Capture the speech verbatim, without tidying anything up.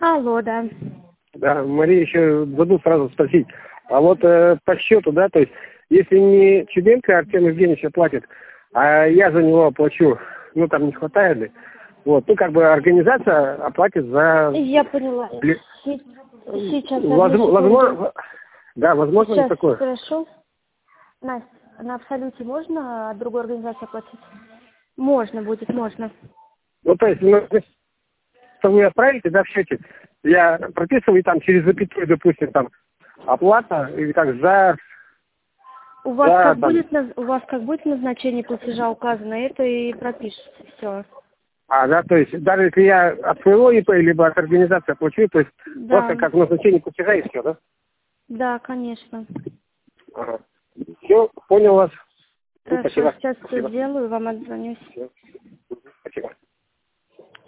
Алло, да. Да, Мария, еще забыл сразу спросить. А вот э, по счету, да, то есть, если не Чубенко Артем Евгеньевич оплатит, а я за него оплачу, ну, там не хватает ли? Вот, ну, как бы организация оплатит за... Я поняла. Ли- Сейчас, одну Возможно, секунду. возможно, да, возможно ли Сейчас такое? спрошу. Настя, на Абсолюте можно от другой организации оплатить? Можно будет, можно. Ну, то есть, ну, что вы отправите, да, в счете, я прописываю там через запятую, допустим, там, оплата, или как за... У вас за как там, будет наз- у вас как будет назначение платежа указано, это и пропишется. Все. а, да, то есть, даже если я от своего ИП, либо от организации оплачу, то есть, Да, просто как назначение платежа и все, да? да, конечно. Ага. Все, понял вас. Ну, Хорошо, спасибо. сейчас все Спасибо. сделаю, вам отзвонюсь. Всё.